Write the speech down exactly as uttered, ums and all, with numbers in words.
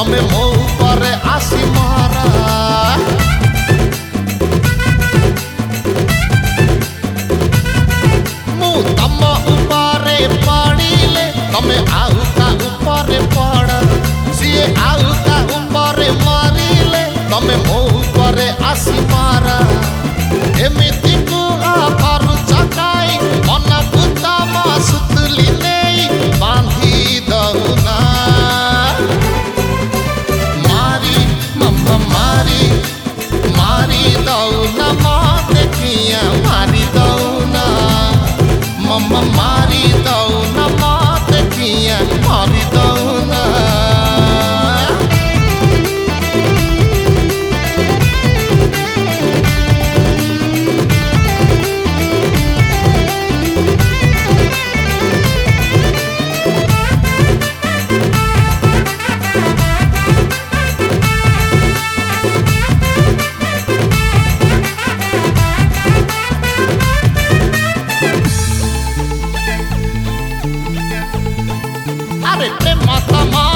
तमे मो ऊपर आसी मारा मु तम ऊपर पड़िले तमे आउ का ऊपर पड़ सीए आउ का ऊपर मारिले तमे मो ऊपर आसी मारा एमिति को आफर चकाई मन पुता मा सुतली नहीं बांधी दउना मारी मम्मा मारी मारी दउना मा देखिया मारी दउना मम्मा मारी दउना मा देखिया मारी दउना अरे प्रेम माता